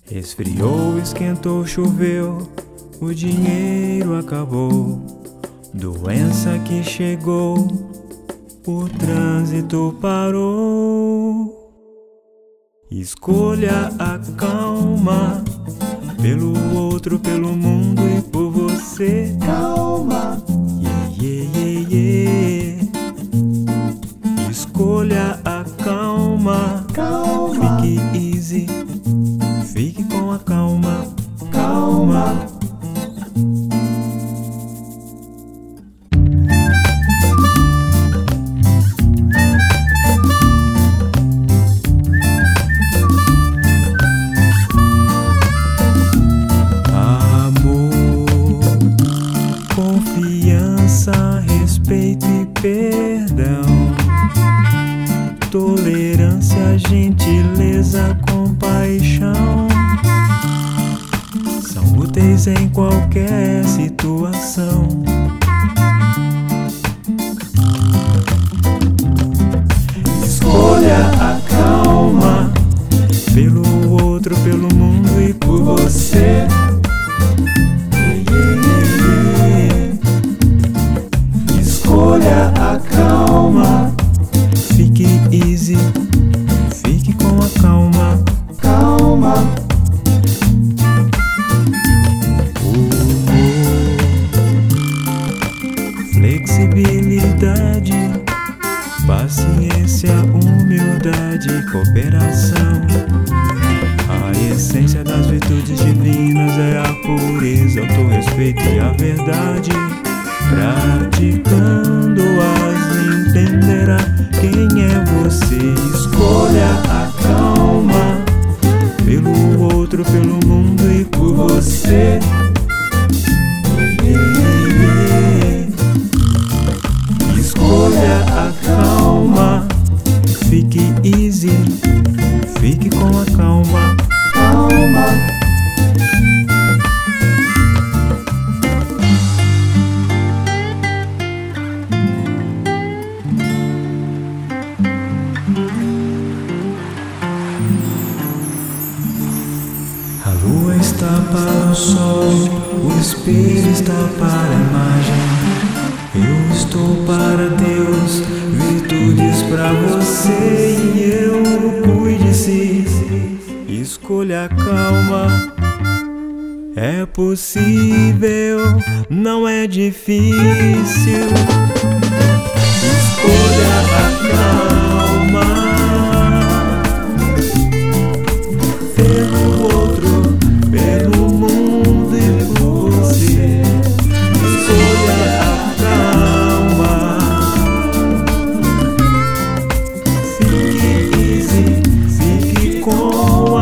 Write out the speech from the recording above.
Esfriou, esquentou, choveu, o dinheiro acabou. Doença que chegou, o trânsito parou. Escolha a calma, pelo outro, pelo mundo e por você. Calma, Yeah, yeah, yeah. Escolha a calma, calma, fique easy, fique com a calma. calma. Amor, confiança, respeito e perdão, tolerância, gentileza, compaixão, são úteis em qualquer situação. Escolha a calma, pelo outro, pelo mundo e por você. Escolha a calma, fique easy, fique com a calma. Calma, Humor, flexibilidade, paciência, humildade, cooperação. A essência das virtudes divinas é a pureza, autorrespeito e a verdade. Praticando-as entenderá quem é você. Escolha a calma, pelo outro, pelo mundo e por você. Escolha a calma, fique easy, fique com a calma. calma. A lua está para o sol, o espelho está para a imagem. Eu estou para Deus, virtudes para você e eu. Cuide-se, escolha a calma. É possível, não é difícil. Escolha a calma. Pelo outro, pelo mundo e por você. Escolha a calma. Fique easy, fique com